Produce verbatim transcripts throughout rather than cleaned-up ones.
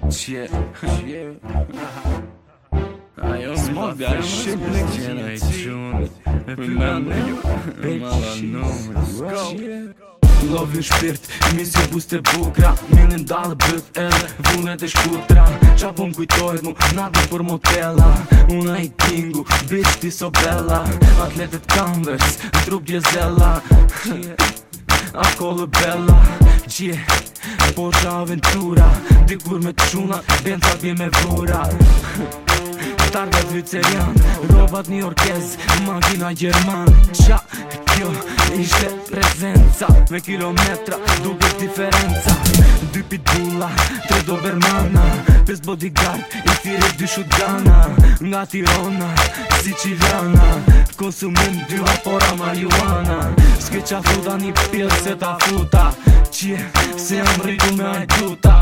Shit, shit. Ajo smoga shumë gjena I quni Me fillon me ju Malanumri Lovin shpirt, misi buste bukra Minin dalë bët edhe vunet e shkutra Qa po m'kujtojt mu, natë për motella Una I kingu, bitch ti so bella Atletet Converse, trup gjezella Alkohol bella, gje Porsche aventura Dikur me t'shuna, benza bje me vura Targat Vicerian, robat një orkez, makina Gjerman Qa, kjo, ishte prezenca Me kilometra, duke diferenca Dy pitbulla, tre dobermana Pes bodyguard, I thire dy shotgana Nga Tirana, Siciliana Konsumim dy vapora marijuana S'ke qa thuta një pjellë se ta futa Qje, se jam rritu me ajtuta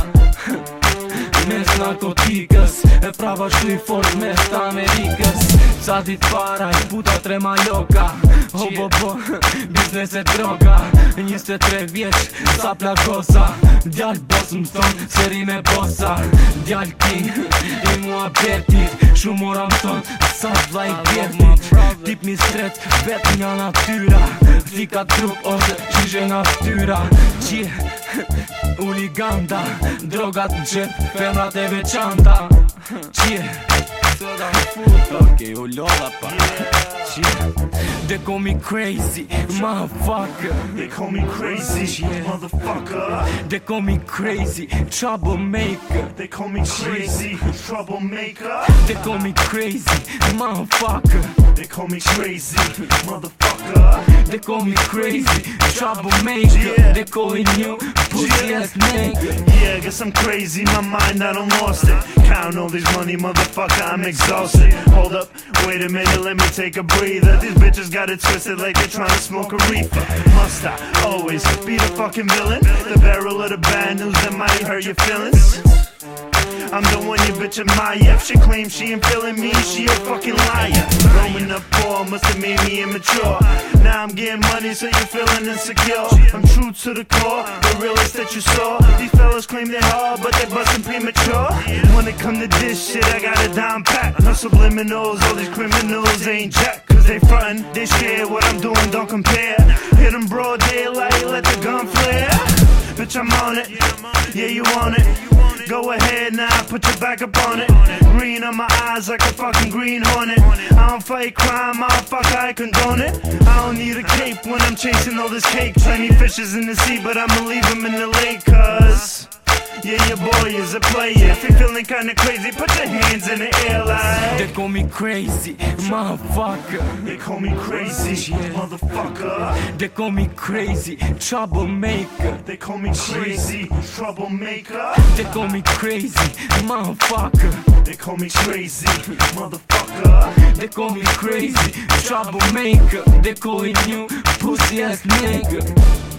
Mes narkotikës E prava shtu I fort mes të Amerikës Sa dit para I puta tre maloka Ho bo bo, biznes e droga njëzet e tre vjeq, sa plakosa Djall boss më thon, seri me bossa Djall ki, I mua betit Shumë mora më thon, sa vla I bjetit Tip mi stret, vet nga natyra Thika trup ose qishe nga ftyra Qje, uliganda Drogat në gjep, femrat e veçanta Qje, soda më fut Ok, u lolla pa Qje, they call me crazy, motherfucker They call me crazy, motherfucker They call me crazy, troublemaker They call me crazy, troublemaker They call me crazy, motherfucker They call me crazy, motherfucker They call me crazy, troublemaker Yeah. They calling you pussy ass nigga Yeah, guess I'm crazy, my mind I done lost it Count all this money, motherfucker, I'm exhausted Hold up, wait a minute, let me take a breather These bitches got it twisted like they're trying to smoke a reefer Must I always be the fucking villain? The barrel of the bad news that might hurt your feelings I'm the one your bitch admire. If she claims she ain't feeling me, she a fucking liar. Growing up poor must have made me immature. Now I'm getting money, so you're feeling insecure. I'm true to the core, the realest that you saw. These fellas claim they're hard, but they bustin' premature. When it come to this shit, I got a down pat. No subliminals, all these criminals ain't jack. Cause they frontin', they share what I'm doing, don't compare. Hit them broad daylight, let the gun flare. Bitch, I'm on it, yeah, you want it. Go ahead now, put your back up on it. Green on my eyes like a fucking green hornet. I don't fight crime, motherfucker, I condone it. I don't need a cape when I'm chasing all this cake. Plenty fishes in the sea, but I'ma leave them in the lake. Cause, yeah, your boy is a player. If you're feeling kinda crazy, put your hands in the air like They call me crazy, motherfucker They call me crazy, motherfucker They call me crazy, troublemaker They call me crazy, troublemaker They call me crazy, motherfucker They call me crazy, motherfucker They call me crazy, troublemaker They calling you pussy ass nigga